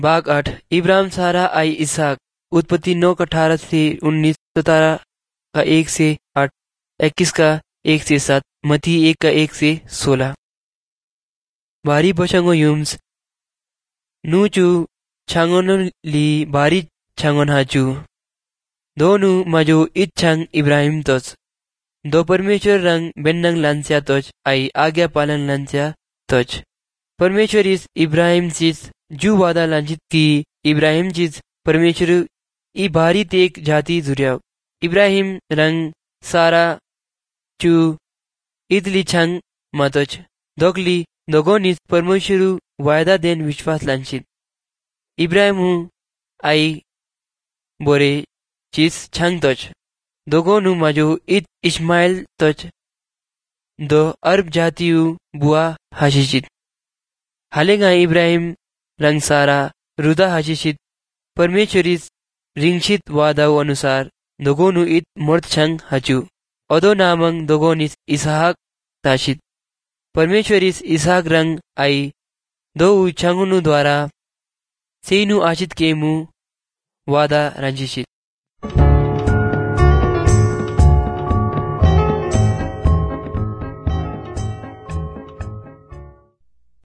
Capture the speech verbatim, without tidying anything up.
भाग आठ। इब्राहिम, सारा, आई, इसहाक। उत्पत्ति नौ का अठारह से उन्नीस, सतारह का एक से आठ, इक्कीस का एक से सात, मती एक का एक से सोलह। भारी बचंगो युम्स नूचू छांगोन ली भारी छांगोन हाचू दोनू मजो इत छंग इब्राहिम तोच दो परमेश्वर रंग बेन्नंग लांस्या तोच आई आज्ञा पालन लांस्या तोच। परमेश्वर इस इब्राहिम चीज जू वादा लांचित की इब्राहिम चीज परमेश्वर ई भारी तेक जाति जुरिया इब्राहिम रंग सारा चू इतली छंग मतोच दोगली दोगोनिस परमेश्वर वायदा देन विश्वास लांचित इब्राहिम हूँ आई बोरे चीज छंग तोच दोगोनु मजो इत इस्माइल तोच दो अरब जातियु बुआ हाशिशित हालेगा इब्राहिम रंग सारा रुदा हाशिशित परमेश्वरीस रिंगशित वादाव अनुसार दोगोनु इत मर्द छंग हचू ओदो नामंग दोगोनिस इसहाक ताशित परमेश्वरीस इसहाक रंग आई दो छंगुनु द्वारा सेनु आशित केमु वादा रंजिशित।